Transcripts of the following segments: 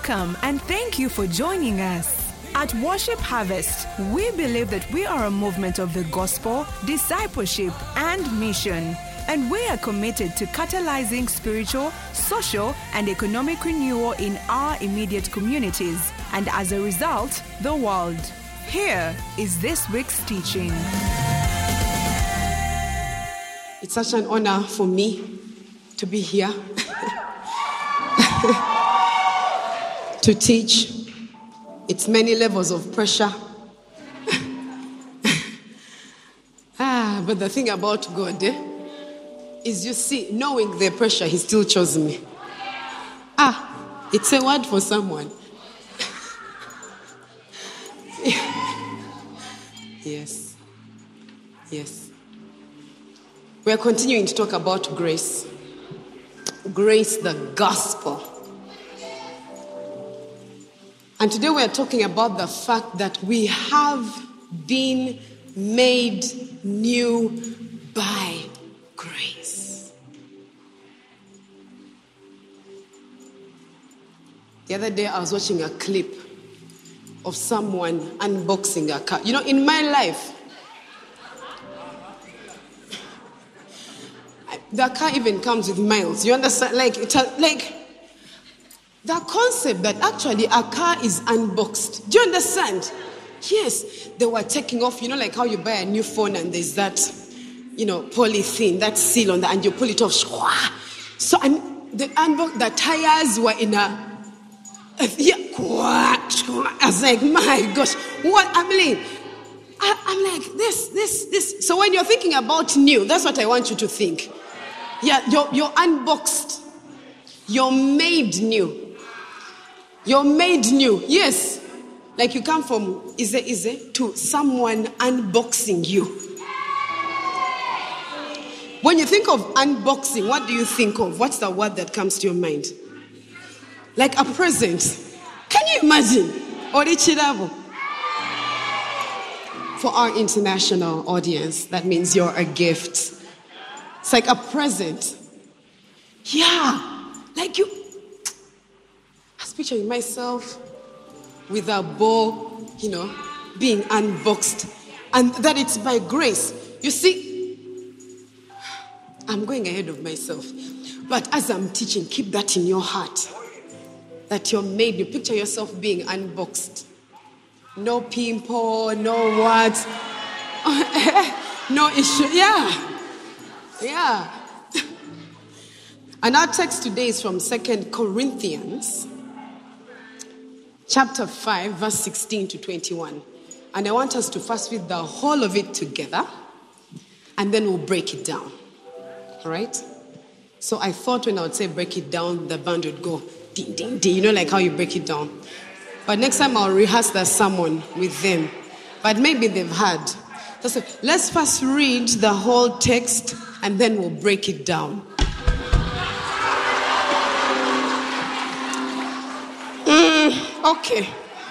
Welcome and thank you for joining us. At Worship Harvest, we believe that we are a movement of the gospel, discipleship, and mission. And we are committed to catalyzing spiritual, social, and economic renewal in our immediate communities, and as a result, the world. Here is this week's teaching. It's such an honor for me to be here to teach. It's many levels of pressure. But the thing about God is, you see, knowing the pressure, He still chose me. It's a word for someone. Yes. We are continuing to talk about grace. Grace, the gospel. And today we are talking about the fact that we have been made new by grace. The other day I was watching a clip of someone unboxing a car. You know, in my life, the car even comes with miles. You understand? Like the concept that actually a car is unboxed. Do you understand? Yes, they were taking off. You know, like how you buy a new phone and there's that, polythene, that seal on that, and you pull it off. So the tires were in a. I was like, my gosh, what? I'm like, this. So when you're thinking about new, that's what I want you to think. Yeah, you're unboxed. You're made new. You're made new. Yes. Like you come from Ize to someone unboxing you. When you think of unboxing, what do you think of? What's the word that comes to your mind? Like a present. Can you imagine? Orichirabo. For our international audience, that means you're a gift. It's like a present. Yeah. Like you. I was picturing myself with a bowl, being unboxed. And that it's by grace. You see, I'm going ahead of myself. But as I'm teaching, keep that in your heart. That you're made. You picture yourself being unboxed. No pimple, no what. No issue. Yeah. And our text today is from 2 Corinthians chapter 5, verse 16 to 21. And I want us to first read the whole of it together, and then we'll break it down. All right? So I thought when I would say break it down, the band would go ding, ding, ding. Like how you break it down. But next time I'll rehearse the sermon with them. But maybe they've heard. So let's first read the whole text, and then we'll break it down. Okay.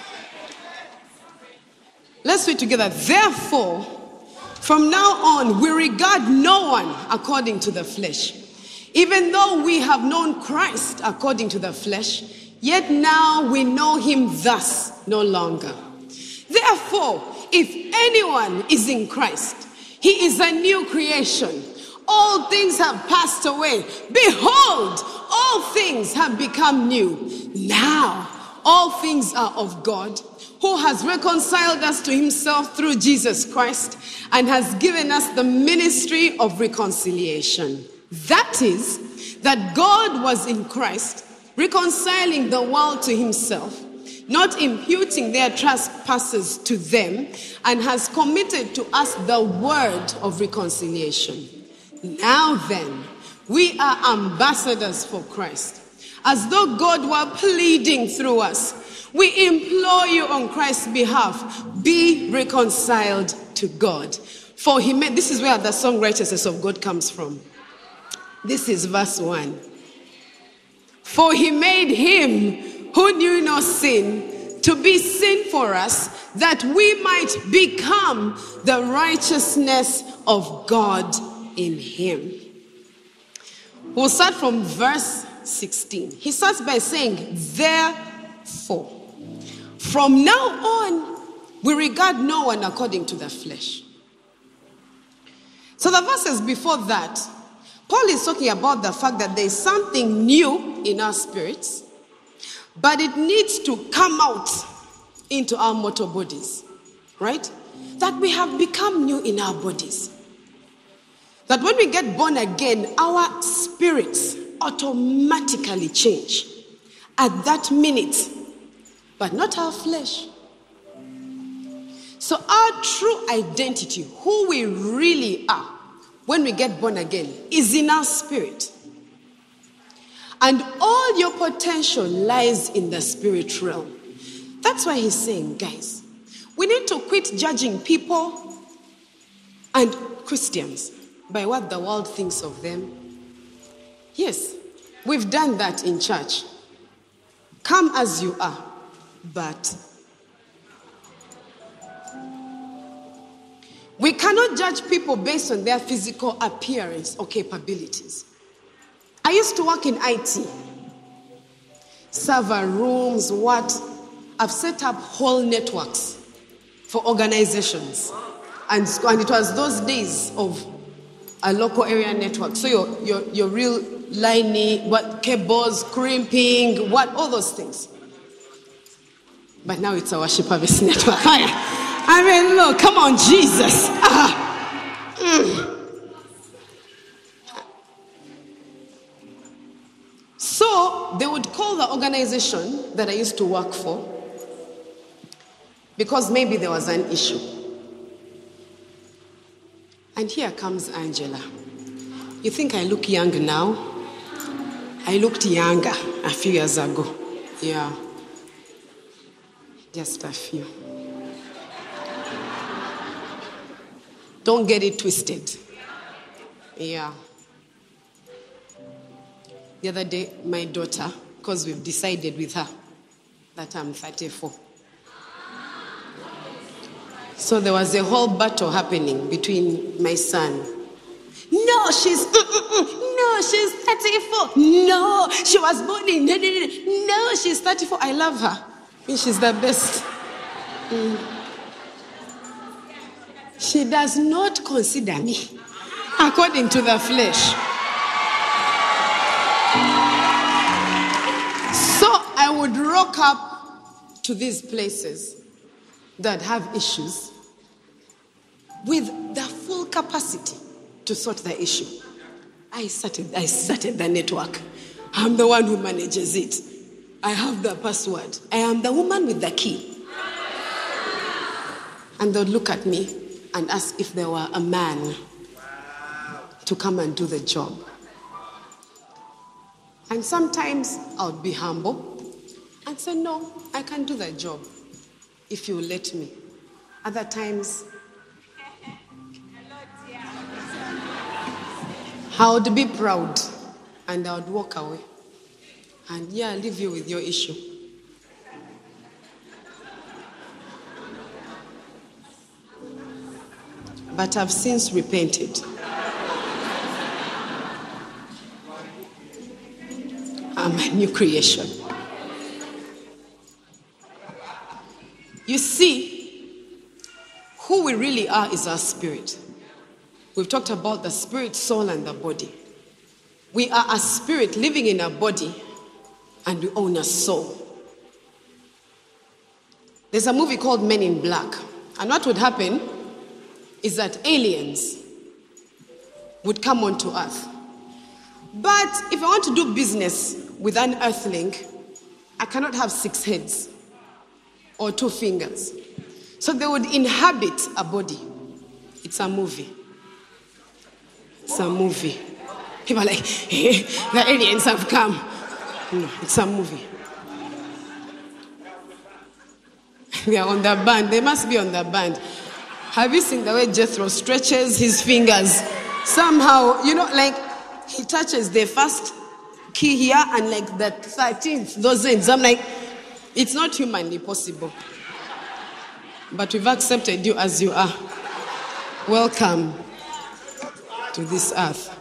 Let's read together. Therefore, from now on, we regard no one according to the flesh. Even though we have known Christ according to the flesh, yet now we know him thus no longer. Therefore, if anyone is in Christ, he is a new creation. All things have passed away. Behold, all things have become new. Now, all things are of God, who has reconciled us to himself through Jesus Christ and has given us the ministry of reconciliation. That is, that God was in Christ, reconciling the world to himself, not imputing their trespasses to them, and has committed to us the word of reconciliation. Now then, we are ambassadors for Christ. As though God were pleading through us, we implore you on Christ's behalf, be reconciled to God. For he made, this is where the song Righteousness of God comes from. This is verse 1. For he made him who knew no sin to be sin for us, that we might become the righteousness of God in him. We'll start from verse 16. He starts by saying, therefore. 4. From now on, we regard no one according to the flesh. So the verses before that, Paul is talking about the fact that there is something new in our spirits, but it needs to come out into our mortal bodies, right? That we have become new in our bodies. That when we get born again, our spirits automatically change at that minute, but not our flesh. So our true identity, who we really are, when we get born again, is in our spirit. And all your potential lies in the spirit realm. That's why he's saying, guys, we need to quit judging people and Christians by what the world thinks of them. Yes, we've done that in church. Come as you are, but we cannot judge people based on their physical appearance or capabilities. I used to work in IT, server rooms, I've set up whole networks for organizations. And it was those days of a local area network. So your real lining, cables, crimping, all those things. But now it's a Worship Harvest network. I mean, look, come on, Jesus. So they would call the organization that I used to work for because maybe there was an issue. And here comes Angela. You think I look young now? I looked younger a few years ago. Yeah. Just a few. Don't get it twisted. Yeah. The other day, my daughter, because we've decided with her that I'm 34. So there was a whole battle happening between my son. No, she's 34. No, she was born in. No, she's 34. I love her. She's the best. She does not consider me according to the flesh. So I would rock up to these places that have issues with the full capacity to sort the issue. I started the network. I'm the one who manages it. I have the password. I am the woman with the key. And they'll look at me and ask if there were a man to come and do the job. And sometimes I'll be humble and say, no, I can do the job if you let me. Other times, I would be proud and I would walk away. And leave you with your issue. But I've since repented. I'm a new creation. You see, who we really are is our spirit. We've talked about the spirit, soul, and the body. We are a spirit living in a body, and we own a soul. There's a movie called Men in Black. And what would happen is that aliens would come onto Earth. But if I want to do business with an earthling, I cannot have 6 heads or 2 fingers. So they would inhabit a body. It's a movie. It's a movie. People are like, hey, the aliens have come. No, it's a movie. They are on the band. They must be on the band. Have you seen the way Jethro stretches his fingers? Somehow, like he touches the first key here and like the 13th, those ends. I'm like, it's not humanly possible. But we've accepted you as you are. Welcome to this earth.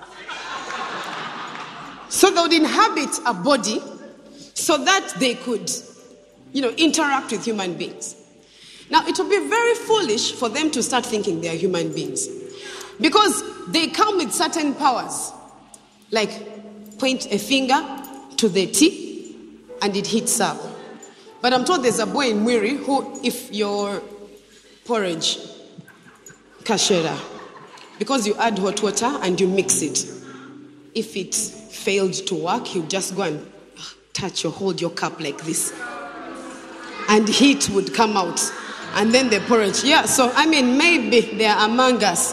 So they would inhabit a body so that they could interact with human beings. Now, it will be very foolish for them to start thinking they are human beings, because they come with certain powers, like point a finger to the T and it heats up. But I'm told there's a boy in Mwiri who, if your porridge, kashera, because you add hot water and you mix it, if it failed to work, he'll just go and hold your cup like this, and heat would come out, and then the porridge. So maybe they're among us.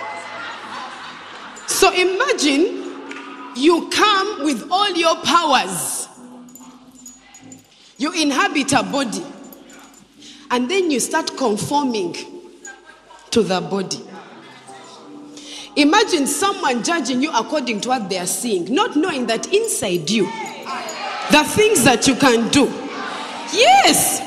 So imagine you come with all your powers, you inhabit a body, and then you start conforming to the body. Imagine someone judging you according to what they are seeing, not knowing that inside you, the things that you can do. Yes.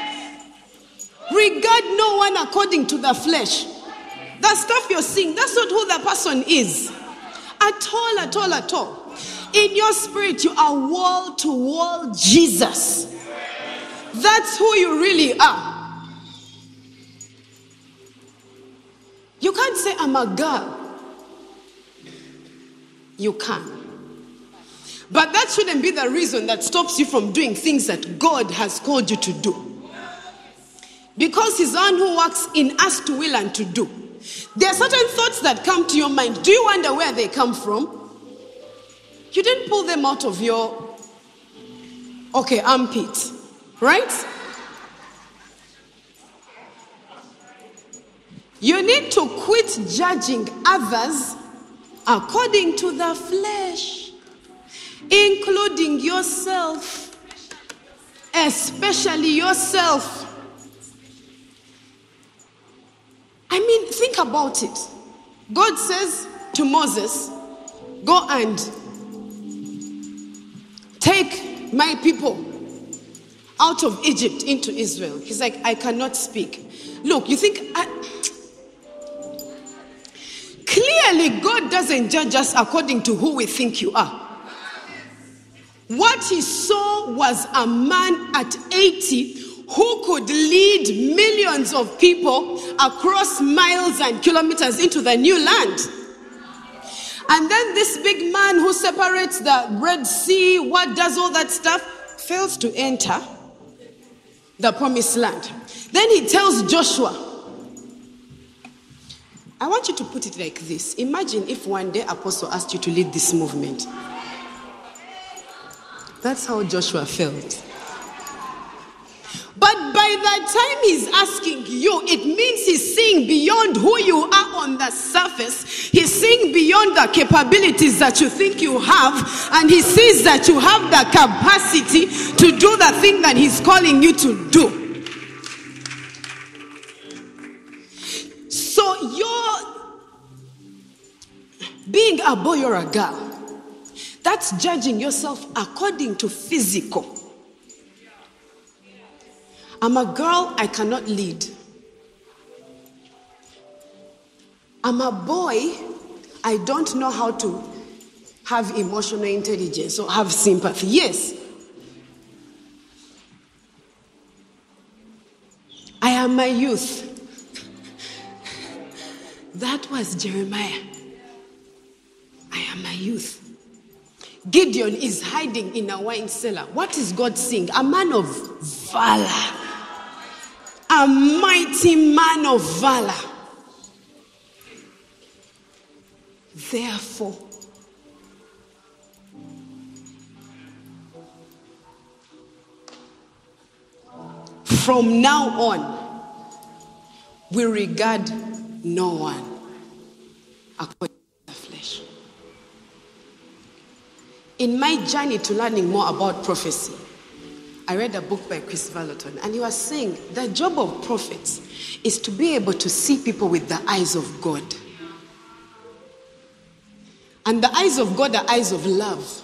Regard no one according to the flesh. The stuff you're seeing, that's not who the person is. At all. In your spirit, you are wall to wall Jesus. That's who you really are. You can't say, I'm a girl. You can. But that shouldn't be the reason that stops you from doing things that God has called you to do. Because He's the one who works in us to will and to do. There are certain thoughts that come to your mind. Do you wonder where they come from? You didn't pull them out of your, armpit, right? You need to quit judging others according to the flesh, including yourself, especially yourself. Think about it. God says to Moses, go and take my people out of Egypt into Israel. He's like, I cannot speak. Look, you think... Clearly, God doesn't judge us according to who we think you are. What He saw was a man at 80 who could lead millions of people across miles and kilometers into the new land. And then this big man who separates the Red Sea, what does all that stuff, fails to enter the promised land. Then he tells Joshua, I want you to put it like this. Imagine if one day Apostle asked you to lead this movement. That's how Joshua felt. But by the time he's asking you, it means he's seeing beyond who you are on the surface. He's seeing beyond the capabilities that you think you have. And he sees that you have the capacity to do the thing that he's calling you to do. So you're being a boy or a girl, that's judging yourself according to physical. I'm a girl, I cannot lead. I'm a boy, I don't know how to have emotional intelligence or have sympathy. Yes. I am my youth. That was Jeremiah. I am my youth. Gideon is hiding in a wine cellar. What is God saying? A man of valor. A mighty man of valor. Therefore, from now on, we regard no one according to the flesh. In my journey to learning more about prophecy, I read a book by Chris Vallotton, and he was saying the job of prophets is to be able to see people with the eyes of God. And the eyes of God are eyes of love.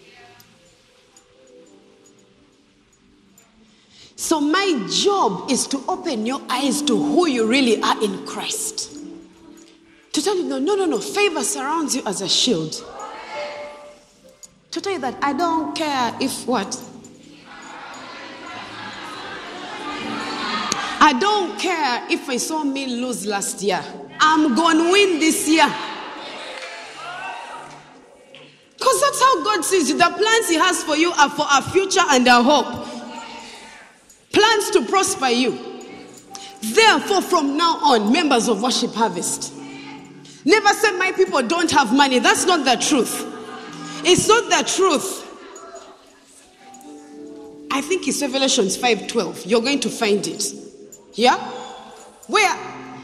So my job is to open your eyes to who you really are in Christ. To tell you, no, favor surrounds you as a shield. To tell you that I don't care if what? I don't care if I saw me lose last year. I'm going to win this year. Because that's how God sees you. The plans he has for you are for a future and a hope. Plans to prosper you. Therefore, from now on, members of Worship Harvest, never say my people don't have money. That's not the truth. It's not the truth. I think it's Revelations 5:12. You're going to find it. Yeah? Where?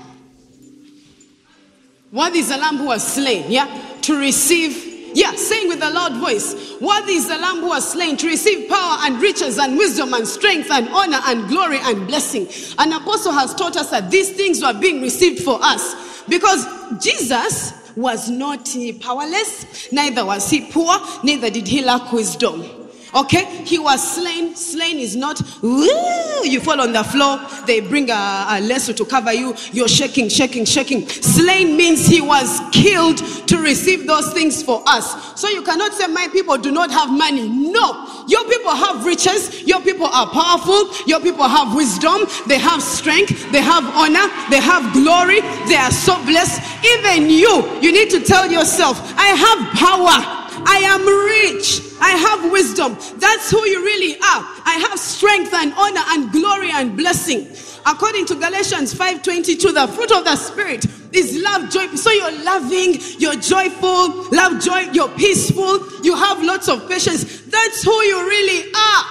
What is the lamb who was slain? Yeah? To receive. Yeah, saying with a loud voice, worthy is the lamb who was slain to receive power and riches and wisdom and strength and honor and glory and blessing. An apostle has taught us that these things were being received for us because Jesus was not powerless, neither was he poor, neither did he lack wisdom. Okay, he was slain. Slain is not, woo, you fall on the floor, they bring a lasso to cover you, you're shaking. Slain means he was killed to receive those things for us. So you cannot say my people do not have money. No, your people have riches, your people are powerful, your people have wisdom, they have strength, they have honor, they have glory, they are so blessed. Even you need to tell yourself, I have power. I am rich. I have wisdom. That's who you really are. I have strength and honor and glory and blessing. According to Galatians 5:22, the fruit of the Spirit is love, joy. So you're loving, you're joyful, love, joy, you're peaceful, you have lots of patience. That's who you really are.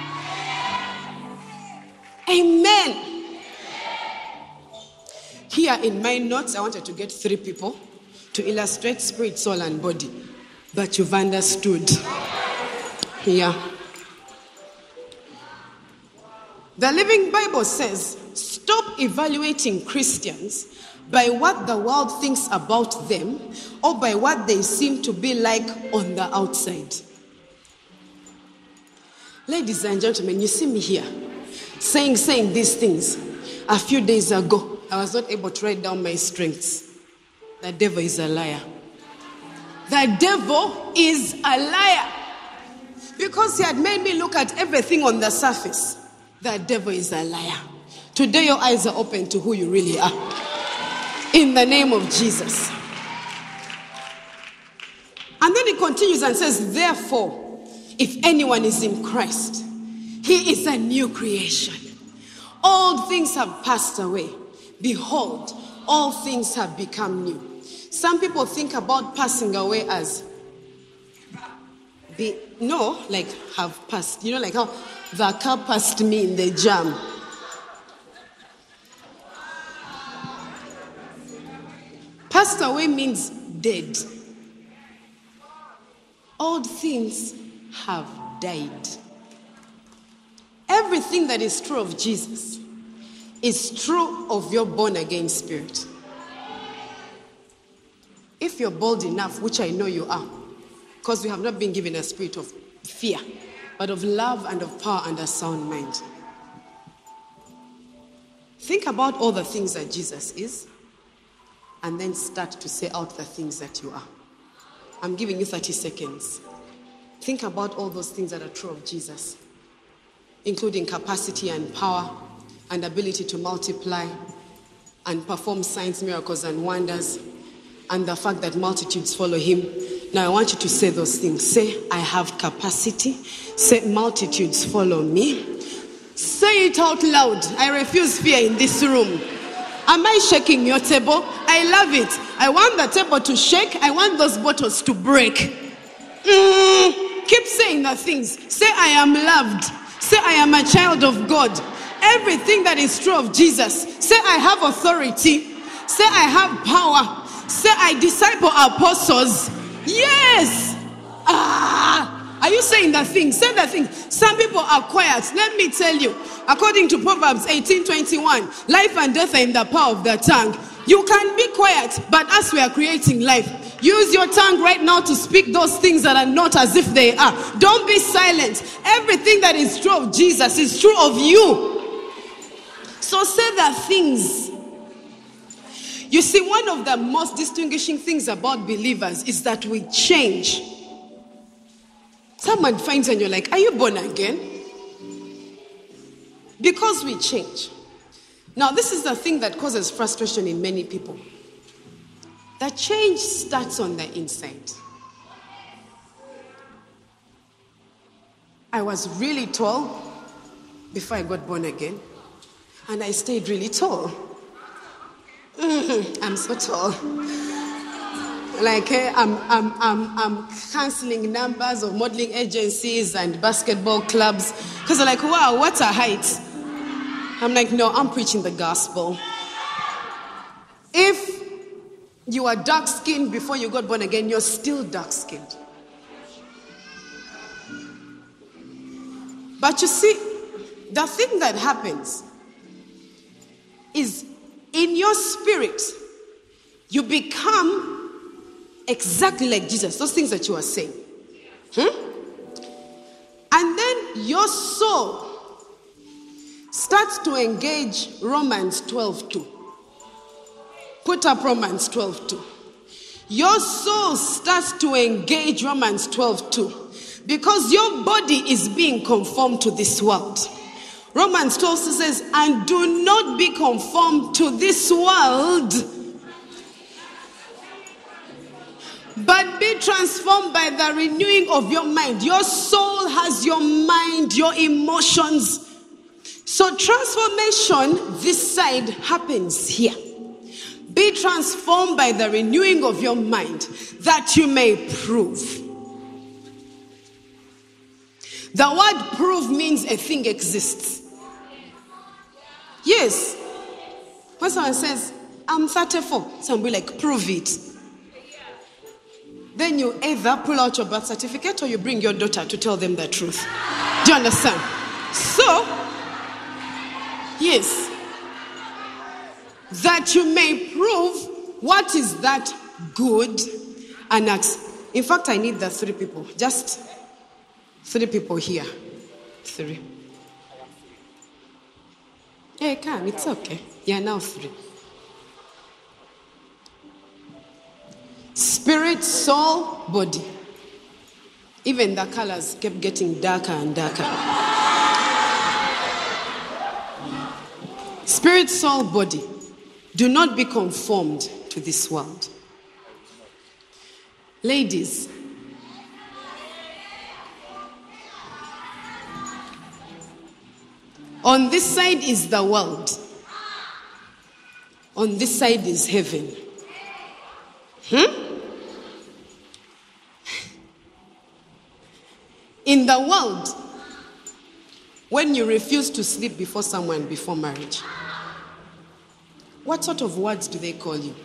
Amen. Here in my notes, I wanted to get 3 people to illustrate spirit, soul, and body. But you've understood. Yeah. The Living Bible says, stop evaluating Christians by what the world thinks about them or by what they seem to be like on the outside. Ladies and gentlemen, you see me here saying these things. A few days ago, I was not able to write down my strengths. The devil is a liar. The devil is a liar. Because he had made me look at everything on the surface. The devil is a liar. Today your eyes are open to who you really are. In the name of Jesus. And then he continues and says, therefore, if anyone is in Christ, he is a new creation. All things have passed away. Behold, all things have become new. Some people think about passing away as have passed. You know, like how the car passed me in the jam. Passed away means dead. All things have died. Everything that is true of Jesus is true of your born again spirit. If you're bold enough, which I know you are, because we have not been given a spirit of fear, but of love and of power and a sound mind. Think about all the things that Jesus is, and then start to say out the things that you are. I'm giving you 30 seconds. Think about all those things that are true of Jesus, including capacity and power and ability to multiply and perform signs, miracles, and wonders, and the fact that multitudes follow him. Now I want you to say those things. Say, I have capacity. Say, multitudes follow me. Say it out loud. I refuse fear in this room. Am I shaking your table? I love it. I want the table to shake. I want those bottles to break. Keep saying the things. Say, I am loved. Say, I am a child of God. Everything that is true of Jesus. Say, I have authority. Say, I have power. Say, I disciple apostles. Yes. Are you saying the thing? Say the thing. Some people are quiet. Let me tell you. According to Proverbs 18:21, life and death are in the power of the tongue. You can be quiet, but as we are creating life, use your tongue right now to speak those things that are not as if they are. Don't be silent. Everything that is true of Jesus is true of you. So say the things. You see, one of the most distinguishing things about believers is that we change. Someone finds and you're like, are you born again? Because we change. Now, this is the thing that causes frustration in many people. The change starts on the inside. I was really tall before I got born again, and I stayed really tall. I'm so tall. Like I'm canceling numbers of modeling agencies and basketball clubs because they're like, wow, what a height. I'm like, no, I'm preaching the gospel. If you are dark-skinned before you got born again, you're still dark-skinned. But you see, the thing that happens is in your spirit, you become exactly like Jesus, those things that you are saying. And then your soul starts to engage Romans 12:2. Put up Romans 12:2. Your soul starts to engage Romans 12:2 because your body is being conformed to this world. Romans 12 says, and do not be conformed to this world, but be transformed by the renewing of your mind. Your soul has your mind, your emotions. So transformation, this side, happens here. Be transformed by the renewing of your mind, that you may prove. The word prove means a thing exists. Yes. When someone says, I'm 34, someone will be like, prove it. Then you either pull out your birth certificate or you bring your daughter to tell them the truth. Do you understand? So, yes. That you may prove what is that good and acts. In fact, I need the 3 people. Just 3 people here. 3. Yeah, you can. It's okay. Yeah, now 3. Spirit, soul, body. Even the colors kept getting darker and darker. Spirit, soul, body. Do not be conformed to this world. Ladies, on this side is the world. On this side is heaven. In the world, when you refuse to sleep before someone before marriage, what sort of words do they call you?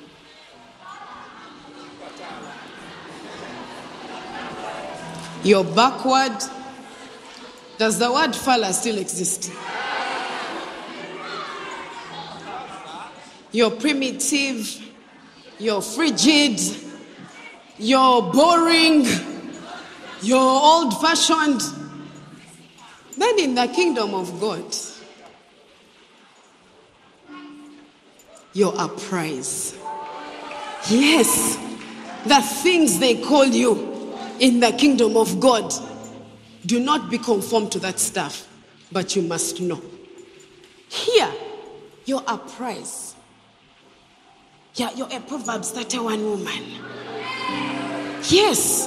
You're backward. Does the word fella still exist? You're primitive. You're frigid. You're boring. You're old-fashioned. Then in the kingdom of God, you're a prize. Yes, the things they call you in the kingdom of God, do not be conformed to that stuff, but you must know. Here, you're a prize. Yeah, you're a Proverbs 31 woman. Yes.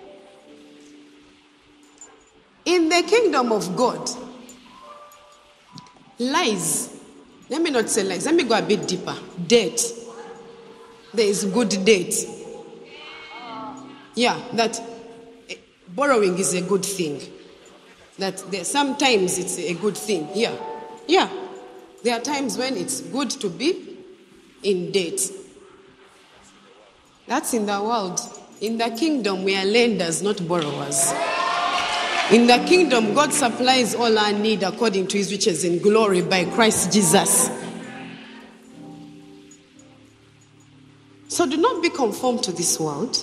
In the kingdom of God, lies, let me not say lies, let me go a bit deeper. Date. There is good date. Yeah, that borrowing is a good thing. That sometimes it's a good thing. Yeah. There are times when it's good to be in debt. That's in the world. In the kingdom, we are lenders, not borrowers. In the kingdom, God supplies all our need according to his riches in glory by Christ Jesus. So do not be conformed to this world,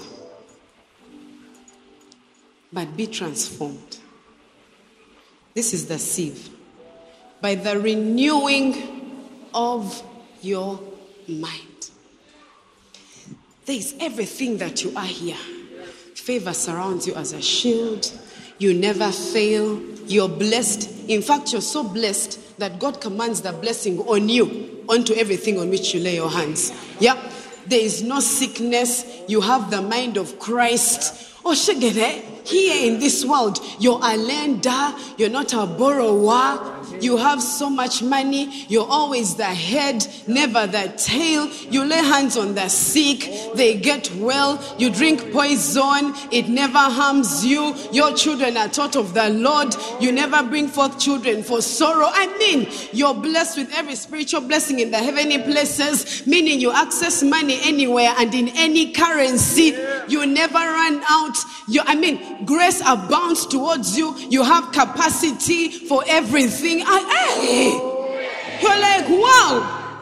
but be transformed. This is the sieve. By the renewing of your mind. There is everything that you are here. Favor surrounds you as a shield. You never fail. You're blessed. In fact, you're so blessed that God commands the blessing on you, onto everything on which you lay your hands. Yeah? There is no sickness. You have the mind of Christ. Oh, Shegere, here in this world, you're a lender, you're not a borrower. You have so much money, you're always the head, never the tail. You lay hands on the sick, they get well. You drink poison, it never harms you. Your children are taught of the Lord. You never bring forth children for sorrow. I mean, you're blessed with every spiritual blessing in the heavenly places, meaning you access money anywhere and in any currency. You never run out. Grace abounds towards you. You have capacity for everything. You're like, wow.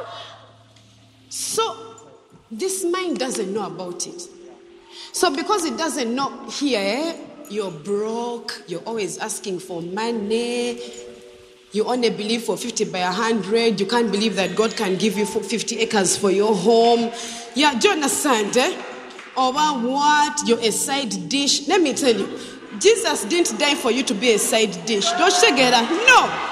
So this mind doesn't know about it. So because it doesn't know here, you're broke. You're always asking for money. You only believe for 50 by 100. You can't believe that God can give you 50 acres for your home. Yeah, do you understand? Or what? You're a side dish. Let me tell you, Jesus didn't die for you to be a side dish. Don't you get that? No.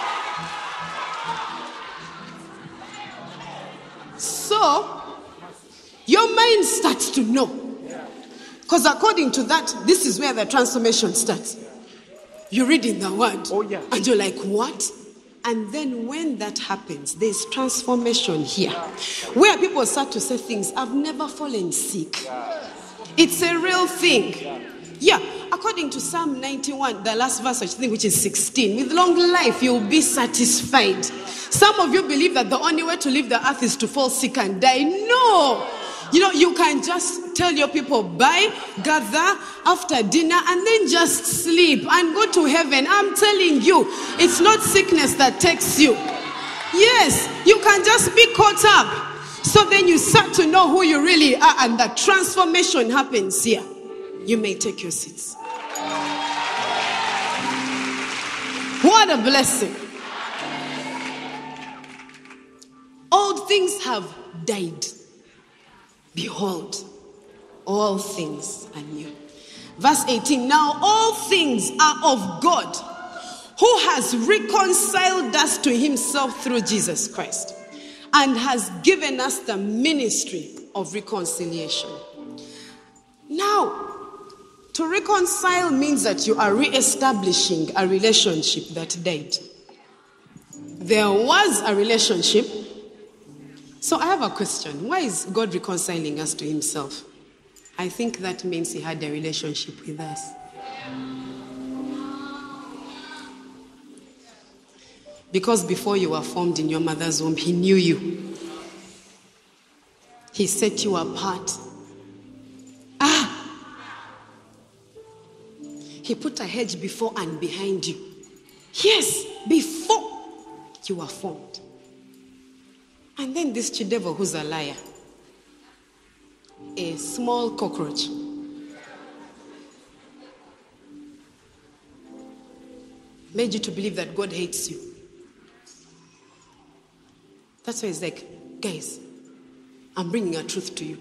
So, your mind starts to know. Because according to that, this is where the transformation starts. You read in the word. Oh, yeah. And you're like, what? And then when that happens, there's transformation here. Where people start to say things, I've never fallen sick. It's a real thing. Yeah, according to Psalm 91, the last verse, I think, which is 16, with long life you'll be satisfied. Some of you believe that the only way to leave the earth is to fall sick and die. No! You can just tell your people, bye, gather after dinner, and then just sleep and go to heaven. I'm telling you, it's not sickness that takes you. Yes, you can just be caught up. So then you start to know who you really are, and the transformation happens here. You may take your seats. What a blessing. Old things have died. Behold, all things are new. Verse 18, now all things are of God, who has reconciled us to himself through Jesus Christ, and has given us the ministry of reconciliation. Now, to reconcile means that you are re-establishing a relationship that died. There was a relationship. So I have a question. Why is God reconciling us to himself? I think that means he had a relationship with us. Because before you were formed in your mother's womb, he knew you. He set you apart. He put a hedge before and behind you. Yes, before you were formed. And then this Chidevil, who's a liar, a small cockroach, made you to believe that God hates you. That's why he's like, guys, I'm bringing a truth to you.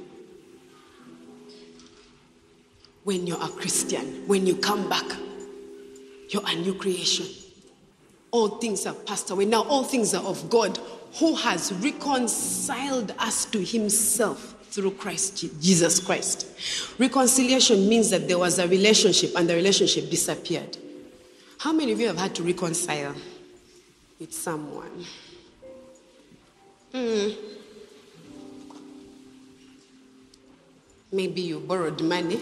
When you're a Christian, when you come back, you're a new creation. All things have passed away. Now all things are of God, who has reconciled us to himself through Christ, Jesus Christ. Reconciliation means that there was a relationship and the relationship disappeared. How many of you have had to reconcile with someone? Maybe you borrowed money.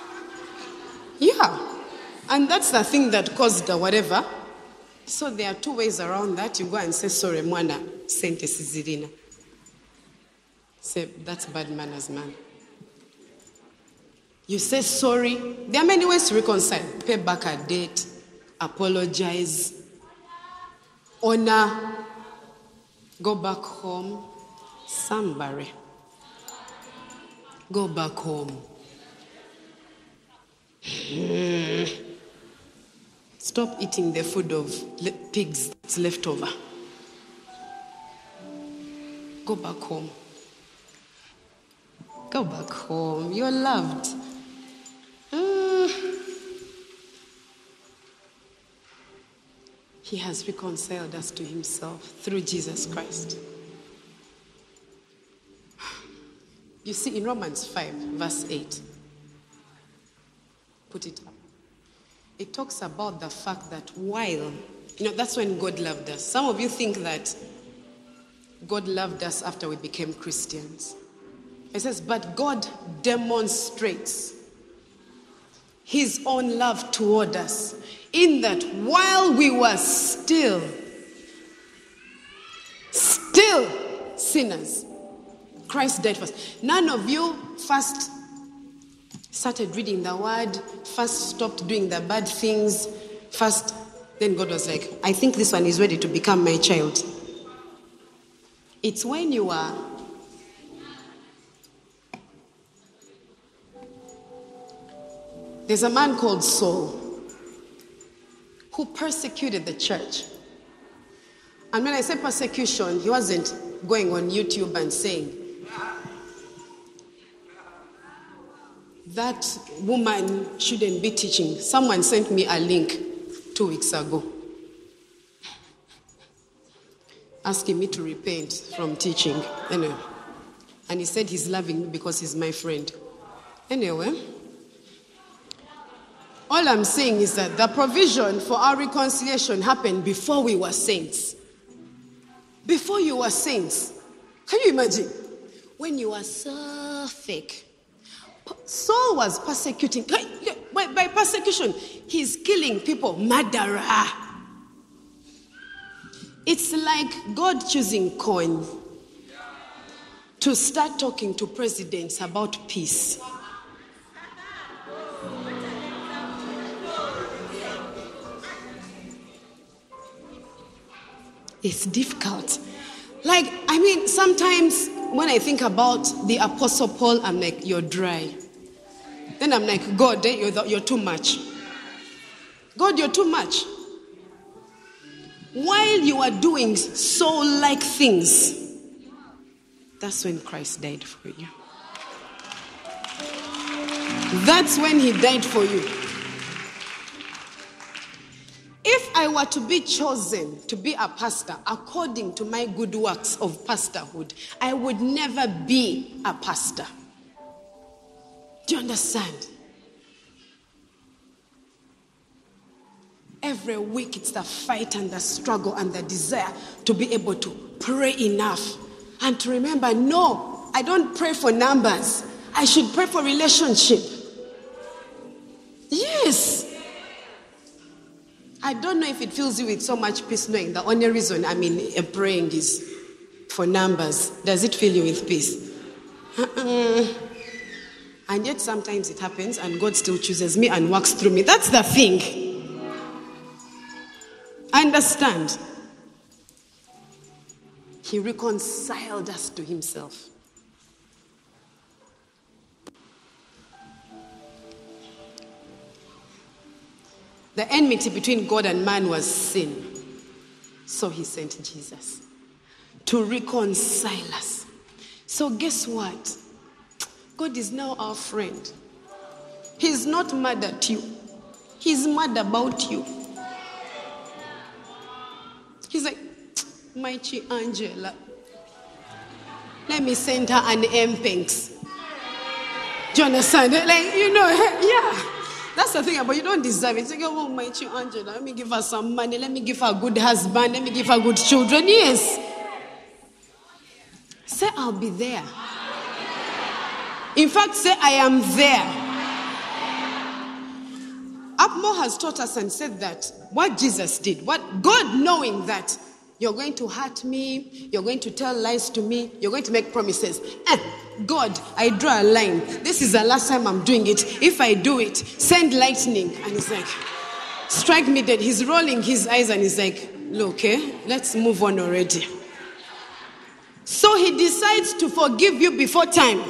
Yeah. And that's the thing that caused the whatever. So there are two ways around that. You go and say, sorry, mwana, sente sizirina. Say, that's bad manners, man. You say sorry. There are many ways to reconcile. Pay back a debt. Apologize. Honor. Go back home. Somebody. Go back home. Stop eating the food of pigs that's left over. Go back home. Go back home. You're loved. He has reconciled us to himself through Jesus Christ. You see, in Romans 5, verse 8, put it up. It talks about the fact that while, that's when God loved us. Some of you think that God loved us after we became Christians. It says, but God demonstrates his own love toward us in that while we were still sinners, Christ died for us. None of you first started reading the word, first stopped doing the bad things, then God was like, I think this one is ready to become my child. It's when you are there's a man called Saul who persecuted the church. And when I say persecution, he wasn't going on YouTube and saying, that woman shouldn't be teaching. Someone sent me a link 2 weeks ago asking me to repent from teaching. Anyway. And he said he's loving me because he's my friend. Anyway, all I'm saying is that the provision for our reconciliation happened before we were saints. Before you were saints. Can you imagine? When you were so fake. Saul was persecuting. By persecution, he's killing people. Murderer. It's like God choosing coin to start talking to presidents about peace. It's difficult. Sometimes when I think about the Apostle Paul, I'm like, you're dry. Then I'm like, God, you're too much. God, you're too much. While you are doing Saul-like things, that's when Christ died for you. That's when he died for you. If I were to be chosen to be a pastor according to my good works of pastorhood, I would never be a pastor. Do you understand? Every week it's the fight and the struggle and the desire to be able to pray enough and to remember, no, I don't pray for numbers. I should pray for relationship. Yes. I don't know if it fills you with so much peace knowing the only reason praying is for numbers. Does it fill you with peace? And yet sometimes it happens and God still chooses me and works through me. That's the thing. Understand? He reconciled us to himself. The enmity between God and man was sin. So he sent Jesus to reconcile us. So guess what? God is now our friend. He's not mad at you. He's mad about you. He's like, Mighty Angela, let me send her an M-Pinks. Do you understand? Yeah. That's the thing about you don't deserve it. It's like, oh, Mighty Angela, let me give her some money. Let me give her a good husband. Let me give her good children. Yes. Say, I'll be there. In fact, say, I am there. Upmore has taught us and said that what Jesus did, what God knowing that you're going to hurt me, you're going to tell lies to me, you're going to make promises. God, I draw a line. This is the last time I'm doing it. If I do it, send lightning. And he's like, strike me dead. He's rolling his eyes and he's like, look, let's move on already. So he decides to forgive you before time.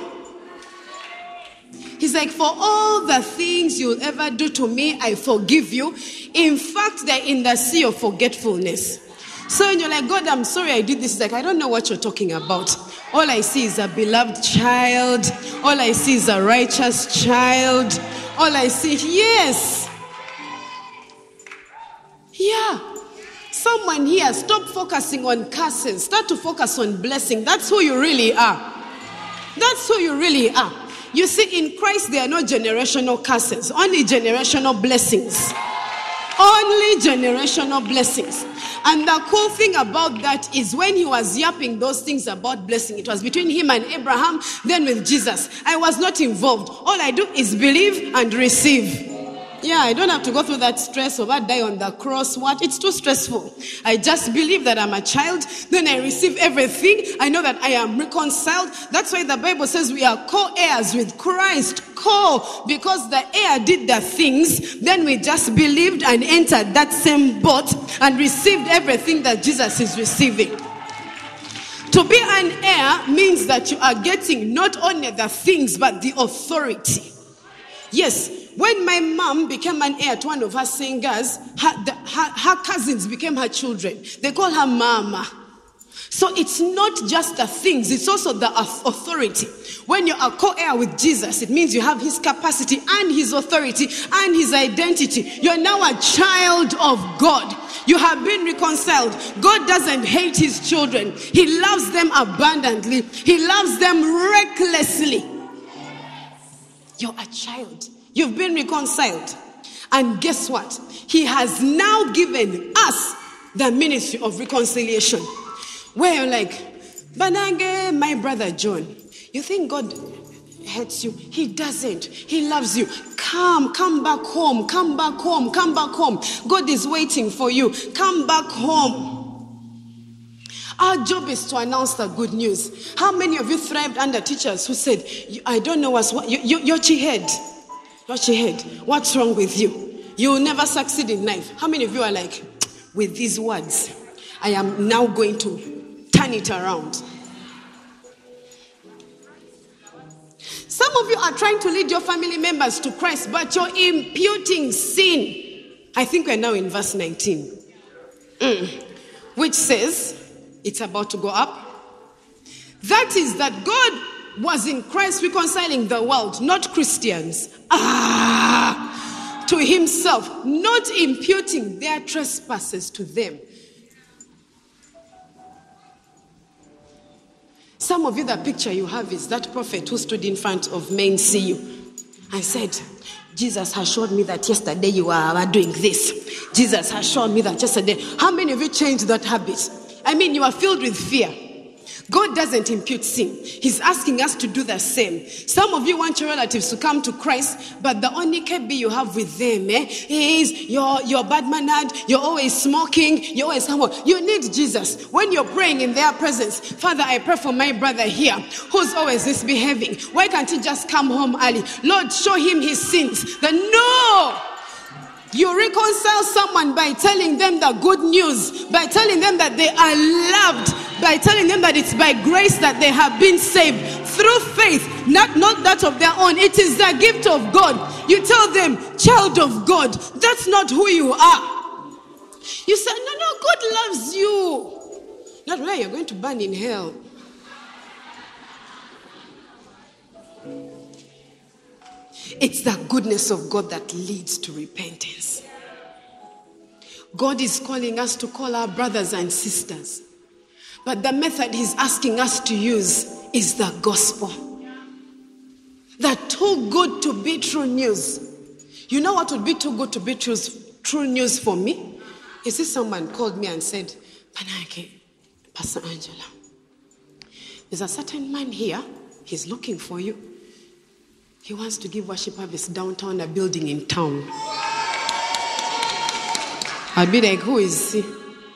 He's like, for all the things you'll ever do to me, I forgive you. In fact, they're in the sea of forgetfulness. So when you're like, God, I'm sorry I did this. He's like, I don't know what you're talking about. All I see is a beloved child. All I see is a righteous child. All I see, yes. Yeah. Someone here, stop focusing on curses. Start to focus on blessing. That's who you really are. That's who you really are. You see, in Christ, there are no generational curses, only generational blessings. Only generational blessings. And the cool thing about that is when he was yapping those things about blessing, it was between him and Abraham, then with Jesus. I was not involved. All I do is believe and receive. Yeah, I don't have to go through that stress of I die on the cross. What? It's too stressful. I just believe that I'm a child. Then I receive everything. I know that I am reconciled. That's why the Bible says we are co-heirs with Christ. Because the heir did the things. Then we just believed and entered that same boat and received everything that Jesus is receiving. To be an heir means that you are getting not only the things but the authority. Yes. When my mom became an heir to one of her singers, her cousins became her children. They call her Mama. So it's not just the things, it's also the authority. When you are co-heir with Jesus, it means you have his capacity and his authority and his identity. You're now a child of God. You have been reconciled. God doesn't hate his children. He loves them abundantly. He loves them recklessly. You're a child. You've been reconciled. And guess what? He has now given us the ministry of reconciliation. Where you're like, Banange, my brother John, you think God hates you? He doesn't. He loves you. Come back home. Come back home. Come back home. God is waiting for you. Come back home. Our job is to announce the good news. How many of you thrived under teachers who said, I don't know what's what, you're cheated. What's wrong with you? You will never succeed in life. How many of you are like, with these words, I am now going to turn it around? Some of you are trying to lead your family members to Christ, but you're imputing sin. I think we're now in verse 19, which says, it's about to go up. That is that God was in Christ reconciling the world, not Christians, to himself, not imputing their trespasses to them. Some of you, the picture you have is that prophet who stood in front of Main CU and said, Jesus has showed me that yesterday you were doing this. Jesus has shown me that yesterday. How many of you changed that habit? I mean, you are filled with fear. God doesn't impute sin. He's asking us to do the same. Some of you want your relatives to come to Christ, but the only KB you have with them is you're bad-mannered, you're always smoking, you're always humble. You need Jesus. When you're praying in their presence, Father, I pray for my brother here who's always misbehaving. Why can't he just come home early? Lord, show him his sins. No! You reconcile someone by telling them the good news, by telling them that they are loved, by telling them that it's by grace that they have been saved through faith, not that of their own. It is the gift of God. You tell them, child of God, that's not who you are. You say, no, God loves you. Not where you're going to burn in hell. It's the goodness of God that leads to repentance. God is calling us to call our brothers and sisters. But the method he's asking us to use is the gospel. The too good to be true news. You know what would be too good to be true news for me? You see, someone called me and said, Panake, Pastor Angela, there's a certain man here. He's looking for you. He wants to give worship service downtown, a building in town. I'd be like, who is he?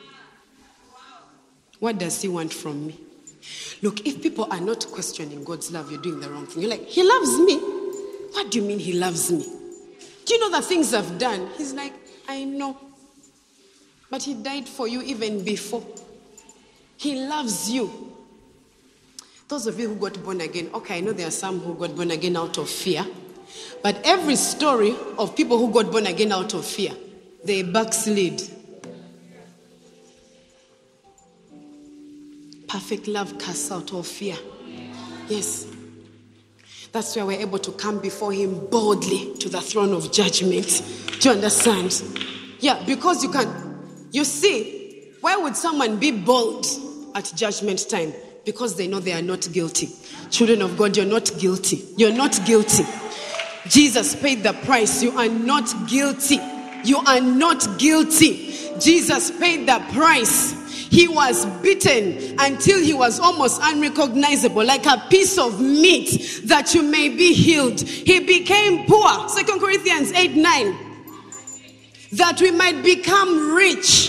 What does he want from me? Look, if people are not questioning God's love, you're doing the wrong thing. You're like, he loves me. What do you mean he loves me? Do you know the things I've done? He's like, I know. But he died for you even before. He loves you. Those of you who got born again, okay, I know there are some who got born again out of fear. But every story of people who got born again out of fear, they backslid. Perfect love casts out all fear. Yes. That's why we're able to come before him boldly to the throne of judgment. Do you understand? Yeah, because you see, Why would someone be bold at judgment time? Because they know they are not guilty. Children of God, you're not guilty. You're not guilty. Jesus paid the price. You are not guilty. You are not guilty. Jesus paid the price. He was beaten until he was almost unrecognizable, like a piece of meat, that you may be healed. He became poor, 2 Corinthians 8:9, that we might become rich.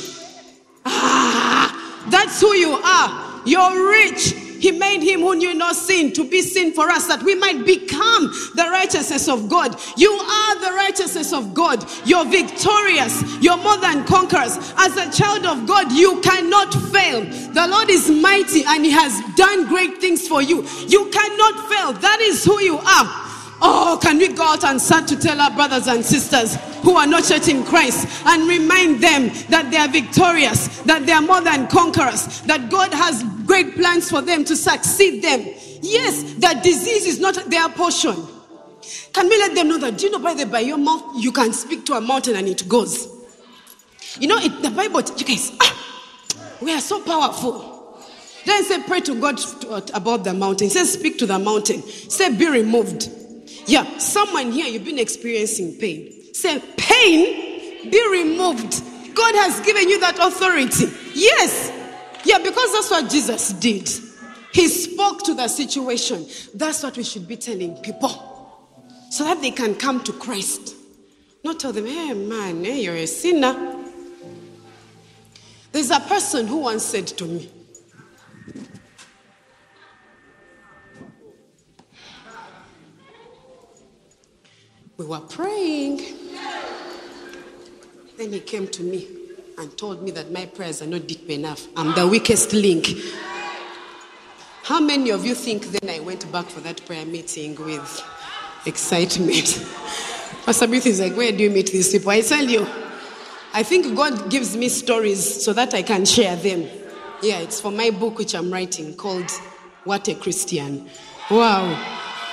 That's who you are. You're rich. He made him who knew no sin to be sin for us, that we might become the righteousness of God. You are the righteousness of God. You're victorious. You're more than conquerors. As a child of God, you cannot fail. The Lord is mighty and he has done great things for you. You cannot fail. That is who you are. Oh, can we go out and start to tell our brothers and sisters who are not yet in Christ and remind them that they are victorious, that they are more than conquerors, that God has great plans for them to succeed them. Yes, that disease is not their portion. Can we let them know that, do you know, by your mouth, you can speak to a mountain and it goes. You know, the Bible, you guys, we are so powerful. Then say, pray to God about the mountain. Say, speak to the mountain. Say, be removed. Yeah, someone here, you've been experiencing pain. Say, pain, be removed. God has given you that authority. Yes. Yeah, because that's what Jesus did. He spoke to the situation. That's what we should be telling people, so that they can come to Christ. Not tell them, hey man, you're a sinner. There's a person who once said to me, we were praying. Then he came to me and told me that my prayers are not deep enough. I'm the weakest link. How many of you think then I went back for that prayer meeting with excitement? Pastor Booth is like, where do you meet these people? I tell you, I think God gives me stories so that I can share them. Yeah, it's for my book which I'm writing called What a Christian. Wow.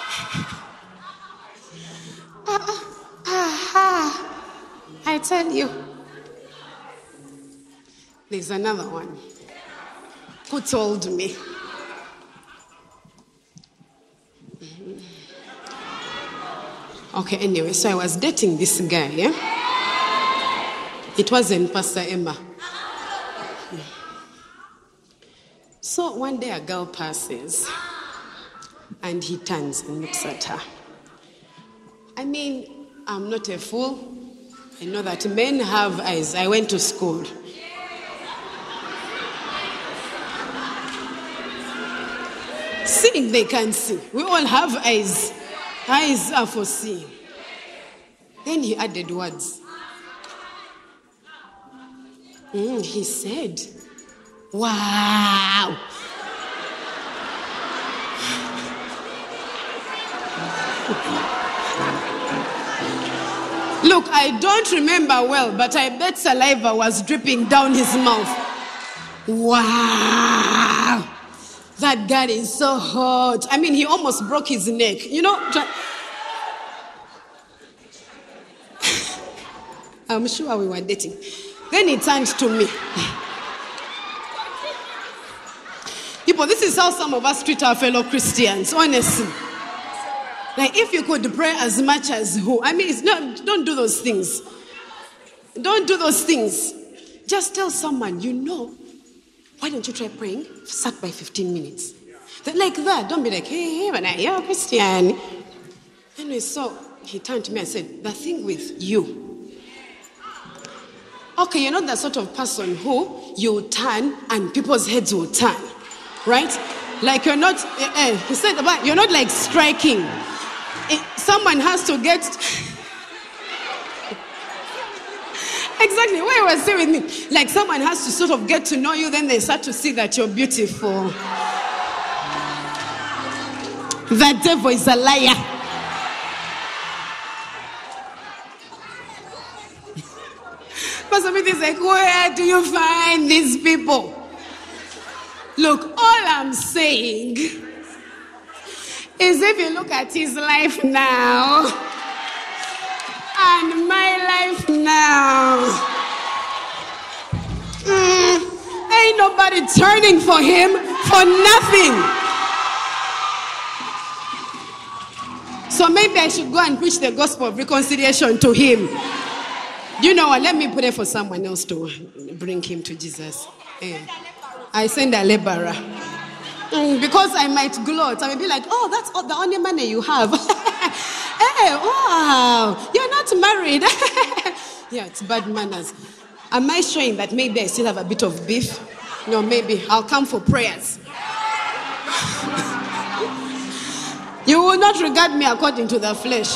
I tell you. There's another one who told me. Okay, anyway, so I was dating this guy, yeah? It wasn't Pastor Emma. So one day a girl passes and he turns and looks at her. I mean, I'm not a fool. I know that men have eyes. I went to school. Seeing, they can see. We all have eyes. Eyes are for seeing. Then he added words. He said, wow. Look, I don't remember well, but I bet saliva was dripping down his mouth. Wow. That guy is so hot. I mean, he almost broke his neck. You know, I'm sure we were dating. Then he turned to me. People, this is how some of us treat our fellow Christians, honestly. Like, if you could pray as much as who? I mean, it's not, don't do those things. Don't do those things. Just tell someone, you know, why don't you try praying? Start by 15 minutes. Like that. Don't be like, hey, but you're a Christian. Anyway, so he turned to me and said, the thing with you. Okay, you're not the sort of person who you turn and people's heads will turn. Right? Like you're not, he said, but you're not like striking. Someone has to get... Exactly, what you were saying with me. Like someone has to sort of get to know you, then they start to see that you're beautiful. The devil is a liar. Pastor Smith is like, where do you find these people? Look, all I'm saying is if you look at his life now and my life now, ain't nobody turning for him for nothing. So maybe I should go and preach the gospel of reconciliation to him. You know what? Let me pray for someone else to bring him to Jesus. I send a laborer. Because I might gloat. I may be like, oh, that's the only money you have. Hey, wow, you're not married. Yeah, it's bad manners. Am I showing that maybe I still have a bit of beef? No, maybe I'll come for prayers. You will not regard me according to the flesh.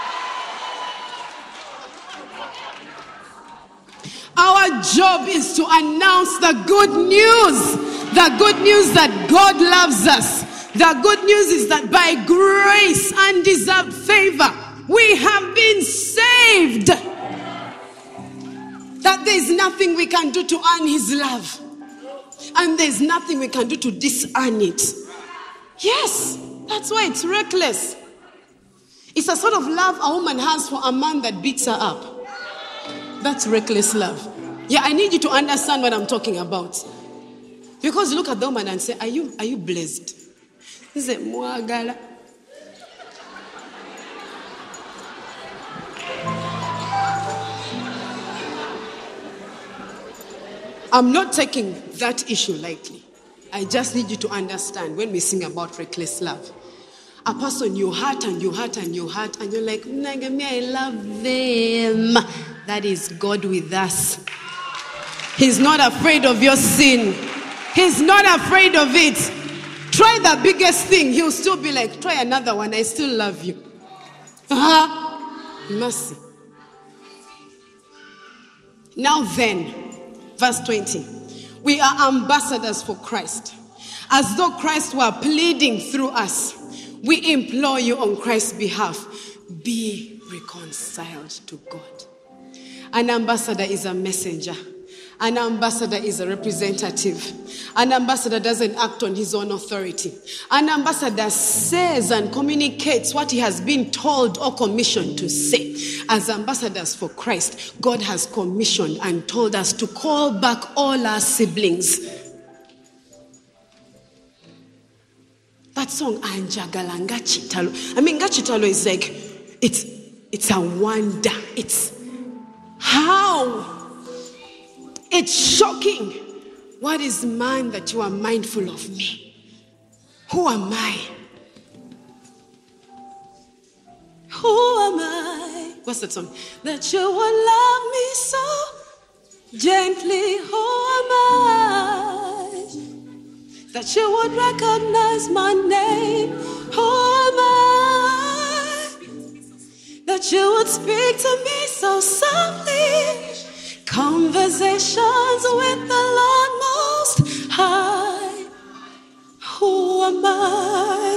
Our job is to announce the good news. The good news that God loves us. The good news is that by grace, undeserved favor, we have been saved. That there's nothing we can do to earn his love. And there's nothing we can do to disearn it. Yes, that's why it's reckless. It's a sort of love a woman has for a man that beats her up. That's reckless love. Yeah, I need you to understand what I'm talking about. Because look at the woman and say, are you blessed? He said, Mwagala. I'm not taking that issue lightly. I just need you to understand when we sing about reckless love. A person you hurt and you hurt and you hurt and you're like, I love them. That is God with us. He's not afraid of your sin. He's not afraid of it. Try the biggest thing. He'll still be like, try another one. I still love you. Mercy. Now then, verse 20. We are ambassadors for Christ. As though Christ were pleading through us. We implore you on Christ's behalf. Be reconciled to God. An ambassador is a messenger. An ambassador is a representative. An ambassador doesn't act on his own authority. An ambassador says and communicates what he has been told or commissioned to say. As ambassadors for Christ, God has commissioned and told us to call back all our siblings. That song, Anjagala Ngachitalo. I mean, Ngachitalo is like, it's a wonder. It's how. It's shocking. What is man that you are mindful of me? Who am I? Who am I? What's that song? That you would love me so gently. Who am I? That you would recognize my name. Who am I? That you would speak to me so softly. Conversations with the Lord Most High. Who am I?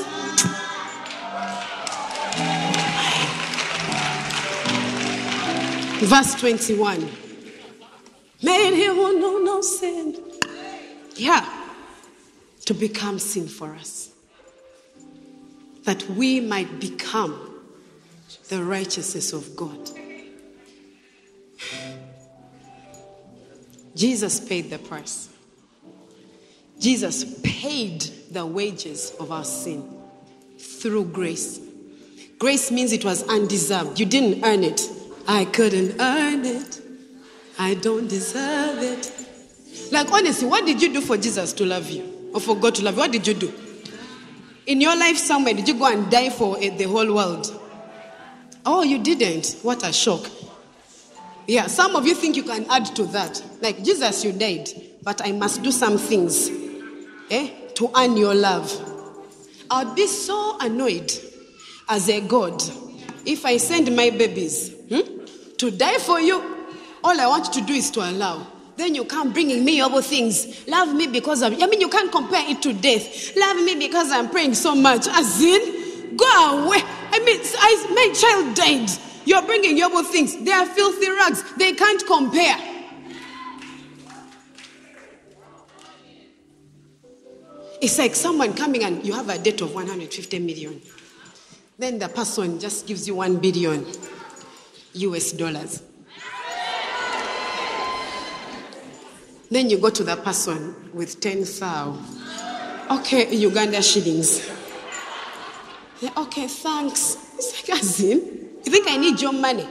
Verse 21. Made him who knew no sin. Yeah. To become sin for us. That we might become the righteousness of God. Jesus paid the price. Jesus paid the wages of our sin through grace. Grace means it was undeserved. You didn't earn it. I couldn't earn it. I don't deserve it. Like honestly, what did you do for Jesus to love you? Or for God to love you? What did you do? In your life somewhere, did you go and die for the whole world? Oh, you didn't. What a shock. Yeah, some of you think you can add to that. Like, Jesus, you died, but I must do some things to earn your love. I'd be so annoyed as a God if I send my babies to die for you. All I want you to do is to allow. Then you come bringing me other things. Love me because of... you can't compare it to death. Love me because I'm praying so much. As in, go away. My child died. You're bringing your things. They are filthy rags. They can't compare. It's like someone coming and you have a debt of 150 million. Then the person just gives you $1 billion US. Then you go to the person with 10,000. Okay, Uganda shillings. Okay, thanks. It's like, cousin, you think I need your money?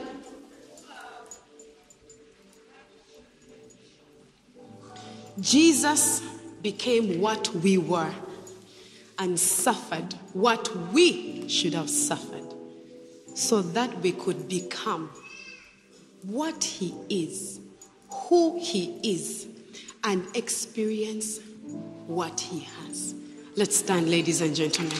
Jesus became what we were and suffered what we should have suffered so that we could become what he is, who he is, and experience what he has. Let's stand, ladies and gentlemen.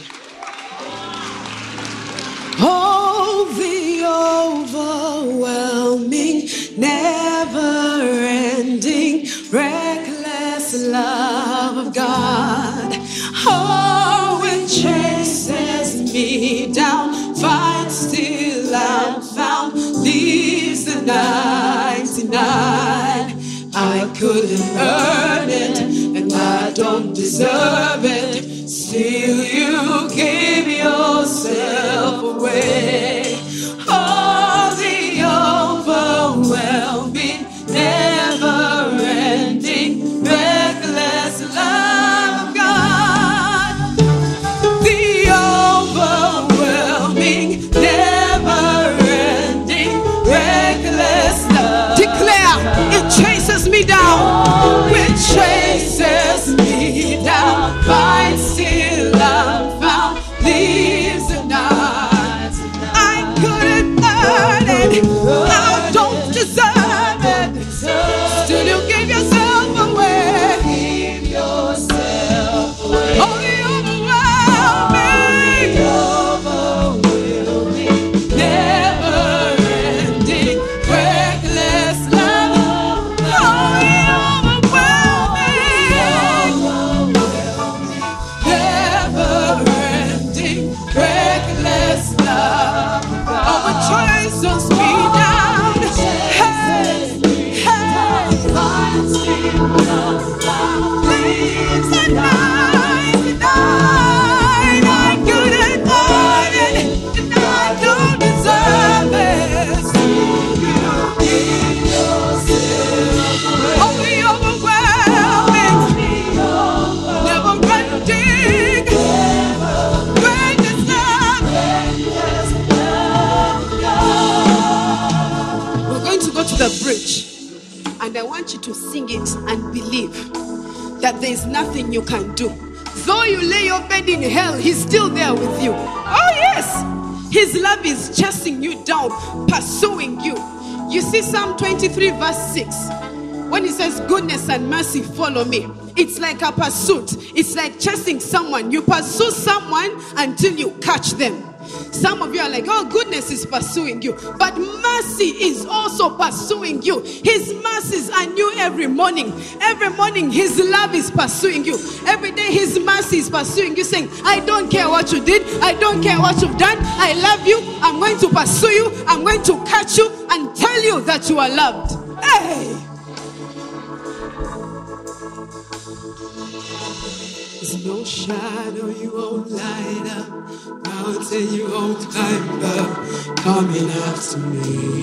Oh, the overwhelming, never-ending, reckless love of God. Oh, it chases me down, finds till I'm found, leaves the 99. I couldn't earn it, and I don't deserve it. Still, you gave yourself away. Oh, the overwhelming, never-ending, reckless love of God. The overwhelming, never-ending, reckless love. Declare, it chases me down. It chases me down. Finds till I'm found. Leaves the night. I couldn't earn it. I don't deserve it. Still you give yourself away. Give yourself away. Oh, the overwhelming, never-ending, reckless love. Oh, the overwhelming, never-ending, reckless love. Oh, it chases me down. Hey, hey, leaves the 99. I couldn't earn it, and I don't deserve it. Oh, the overwhelming, never-ending, reckless love. We're going to go to the bridge, and I want you to sing it and believe that there is nothing you can do. Though you lay your bed in hell, he's still there with you. Oh yes, his love is chasing you down, pursuing you. You see Psalm 23 verse 6, when he says goodness and mercy follow me. It's like a pursuit. It's like chasing someone. You pursue someone until you catch them. Some of you are like, oh, goodness is pursuing you. But mercy is also pursuing you. His mercies are new every morning. Every morning, his love is pursuing you. Every day, his mercy is pursuing you, saying, I don't care what you did. I don't care what you've done. I love you. I'm going to pursue you. I'm going to catch you and tell you that you are loved. Hey! There's no shadow you won't light up, mountain you won't climb up, coming after me.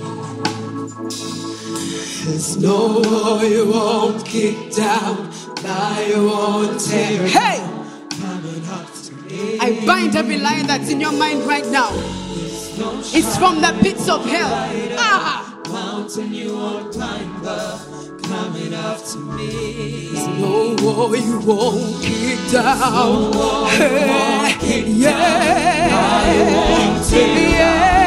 There's no wall you won't kick down, lie you won't tear. Hey! Coming after me. I bind every lie that's in your mind right now. It's from the pits of hell. Ah! Mountain you won't climb up, coming after me. There's no wall you won't kick down. Hey, yeah, yeah.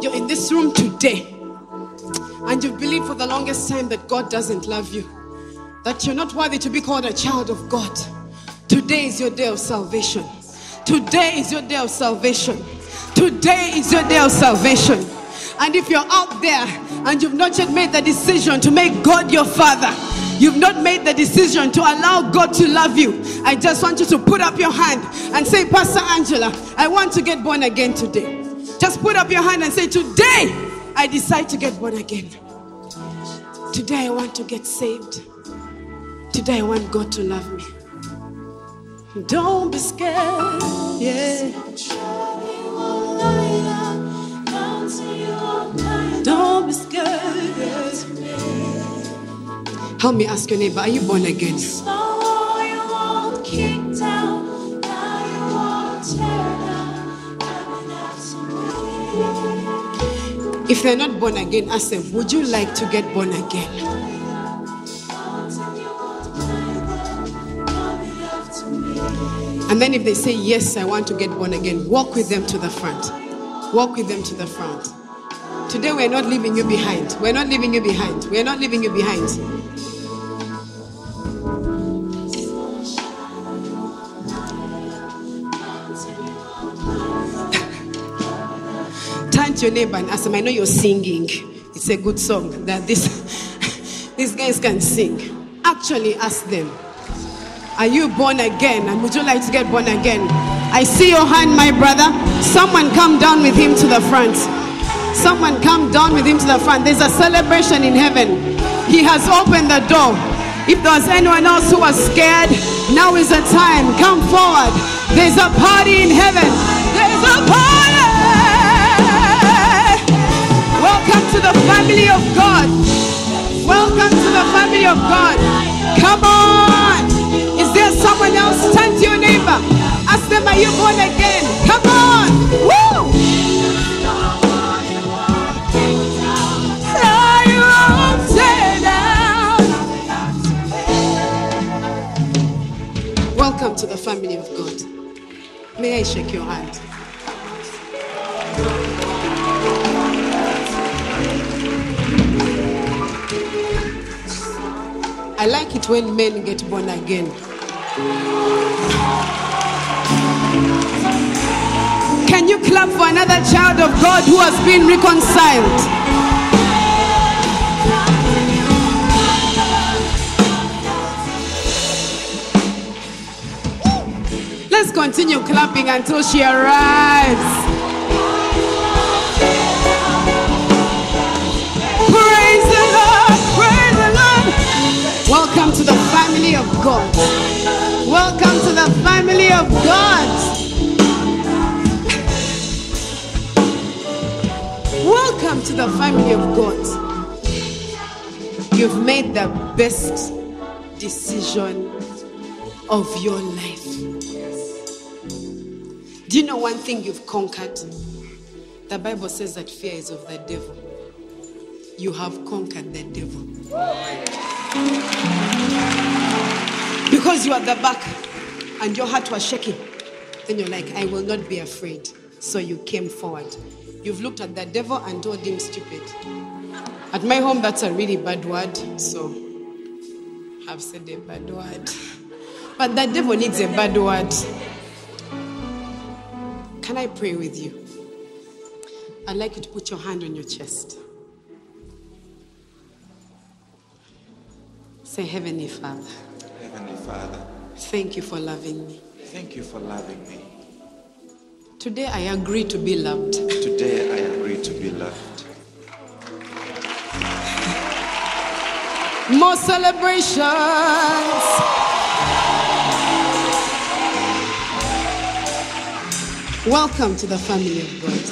And you've believed for the longest time that God doesn't love you. that you're not worthy to be called a child of God, today is your day of salvation. Today is your day of salvation. Today is your day of salvation. And if you're out there and you've not yet made the decision to make God your Father, you've not made the decision to allow God to love you, I just want you to put up your hand and say, Pastor Angela, I want to get born again today. Just put up your hand and say, today I decide to get born again. Today I want to get saved. Today I want God to love me. Don't be scared. Yeah. Don't be scared. Help me ask your neighbor, are you born again? If they're not born again, ask them, would you like to get born again? And then if they say, yes, I want to get born again, walk with them to the front. Walk with them to the front. Today we're not leaving you behind. We're not leaving you behind. We're not leaving you behind. Turn to your neighbor and ask them, I know you're singing. It's a good song that these guys can sing. Actually ask them, are you born again? And would you like to get born again? I see your hand, my brother. Someone come down with him to the front. Someone come down with him to the front. There's a celebration in heaven. He has opened the door. If there was anyone else who was scared, now is the time. Come forward. There's a party in heaven. There's a party. Welcome to the family of God. Welcome to the family of God. Come on. Is there someone else? Turn to your neighbor. Ask them, are you born again? Come on. Woo! Are you down? Welcome to the family of God. May I shake your hand? I like it when men get born again. Can you clap for another child of God who has been reconciled? Let's continue clapping until she arrives. Praise the Lord, praise the Lord. Welcome to the family of God. Welcome to the family of God. Welcome to the family of God. You've made the best decision of your life. Do you know one thing you've conquered? The Bible says that fear is of the devil. You have conquered the devil. Because you are at the back and your heart was shaking. Then you're like, I will not be afraid. So you came forward. You've looked at the devil and told him stupid. At my home, that's a really bad word. So I've said a bad word. But the devil needs a bad word. Can I pray with you? I'd like you to put your hand on your chest. Say, Heavenly Father. Heavenly Father. Thank you for loving me. Thank you for loving me. Today I agree to be loved. Today I agree to be loved. More celebrations. Welcome to the family of God.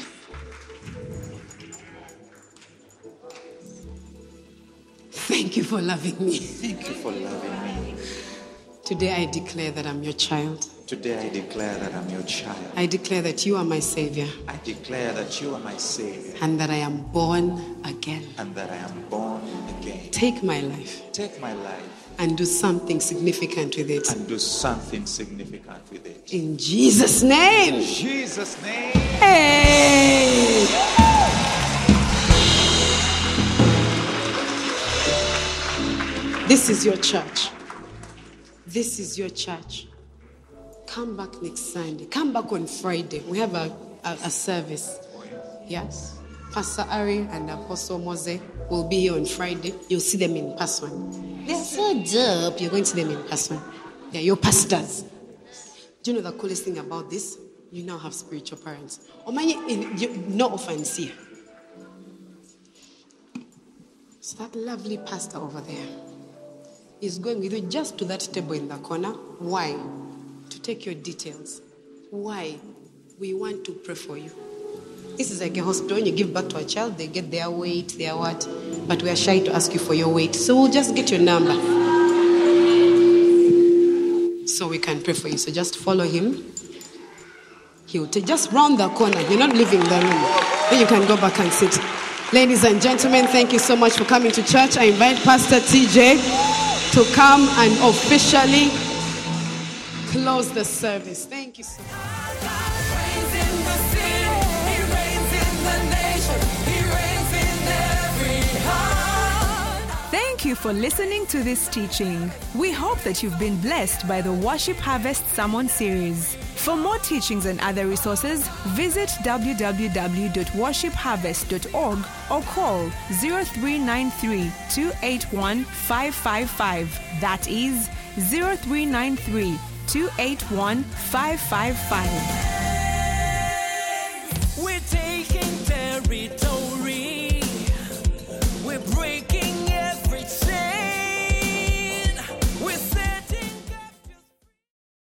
Thank you for loving me. Thank you for loving me. Today I declare that I'm your child. Today I declare that I'm your child. I declare that you are my Savior. I declare that you are my Savior. And that I am born again. And that I am born again. Take my life. Take my life. And do something significant with it. And do something significant with it. In Jesus' name. In Jesus' name. Hey. This this is your church. This is your church. Come back next Sunday. Come back on Friday. We have a service. Yes. Pastor Ari and Apostle Mose will be here on Friday. You'll see them in person. They're so dope. You're going to see them in person. They're your pastors. Do you know the coolest thing about this? You now have spiritual parents. No offense here. So that lovely pastor over there is going with you just to that table in the corner. Why? To take your details. Why? We want to pray for you. This is like a hospital. When you give birth to a child, they get their weight, their what. But we are shy to ask you for your weight. So we'll just get your number. So we can pray for you. So just follow him. He will take just round the corner. You're not leaving the room. Then you can go back and sit. Ladies and gentlemen, thank you so much for coming to church. I invite Pastor TJ to come and officially close the service. Thank you so much. Thank you for listening to this teaching. We hope that you've been blessed by the Worship Harvest Sermon series. For more teachings and other resources, visit www.worshipharvest.org or call 0393 281 555. That is 0393 281 555. We're taking territory.